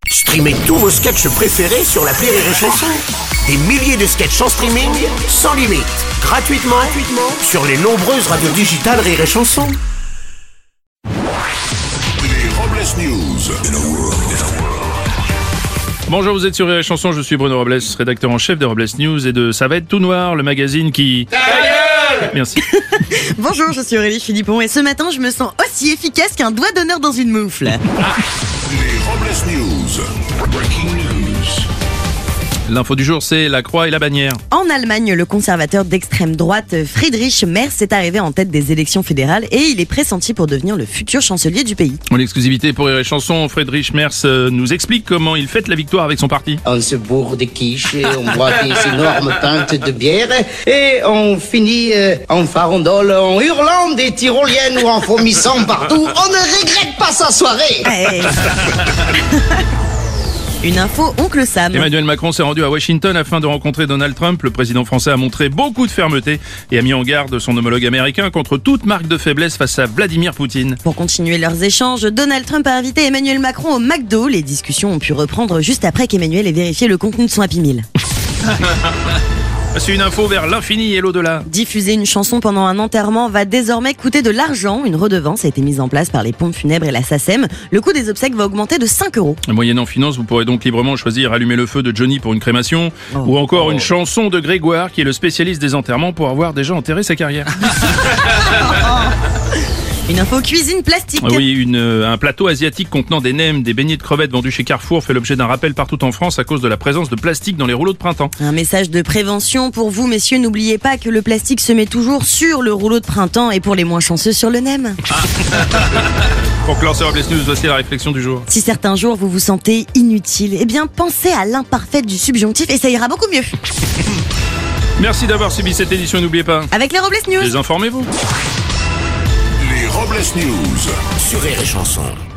Streamez tous vos sketchs préférés sur l'appli Rire et Chanson. Des milliers de sketchs en streaming, sans limite, gratuitement sur les nombreuses radios digitales Rire et Chanson. Les Robles News. Bonjour, vous êtes sur Rire et Chanson, je suis Bruno Robles, rédacteur en chef de Robles News et de Ça va être tout noir, le magazine qui... Ta gueule ! Merci. Bonjour, je suis Aurélie Philippon et ce matin je me sens aussi efficace qu'un doigt d'honneur dans une moufle. Les Robles News. Breaking news. L'info du jour, c'est la croix et la bannière. En Allemagne, le conservateur d'extrême droite Friedrich Merz est arrivé en tête des élections fédérales et il est pressenti pour devenir le futur chancelier du pays. En exclusivité pour Rire et Chanson, Friedrich Merz nous explique comment il fête la victoire avec son parti. On se bourre de quiche, on boit des énormes pintes de bière et on finit en farandole, en hurlant des tyroliennes ou en vomissant partout. On ne regrette pas sa soirée. Hey. Une info Oncle Sam. Emmanuel Macron s'est rendu à Washington afin de rencontrer Donald Trump. Le président français a montré beaucoup de fermeté et a mis en garde son homologue américain contre toute marque de faiblesse face à Vladimir Poutine. Pour continuer leurs échanges, Donald Trump a invité Emmanuel Macron au McDo. Les discussions ont pu reprendre juste après qu'Emmanuel ait vérifié le contenu de son Happy Meal. C'est une info vers l'infini et l'au-delà. Diffuser une chanson pendant un enterrement va désormais coûter de l'argent. Une redevance a été mise en place par les pompes funèbres et la SACEM. Le coût des obsèques va augmenter de 5 €. Moyennant finance, vous pourrez donc librement choisir Allumer le feu de Johnny pour une crémation ou encore une chanson de Grégoire qui est le spécialiste des enterrements pour avoir déjà enterré sa carrière. Une info cuisine plastique. Oui, un plateau asiatique contenant des nems, des beignets de crevettes vendus chez Carrefour fait l'objet d'un rappel partout en France à cause de la présence de plastique dans les rouleaux de printemps. Un message de prévention pour vous, messieurs. N'oubliez pas que le plastique se met toujours sur le rouleau de printemps et pour les moins chanceux sur le nem. Pour clore ce Robles News, voici la réflexion du jour. Si certains jours vous vous sentez inutile, eh bien pensez à l'imparfait du subjonctif et ça ira beaucoup mieux. Merci d'avoir suivi cette édition et n'oubliez pas, Avec les Robles News. désinformez-vous. Les Robles News. Sur Rire et Chanson.